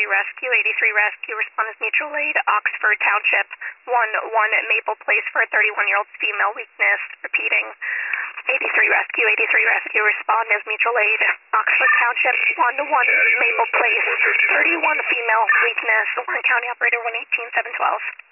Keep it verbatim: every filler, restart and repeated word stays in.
Rescue, eighty-three Rescue, respond as mutual aid, Oxford Township, one one Maple Place for a thirty-one-year-old female weakness, repeating. eighty-three Rescue, eighty-three Rescue, respond as mutual aid, Oxford Township, one one Maple Place, thirty-one female weakness, Warren County Operator one eighteen seven twelve.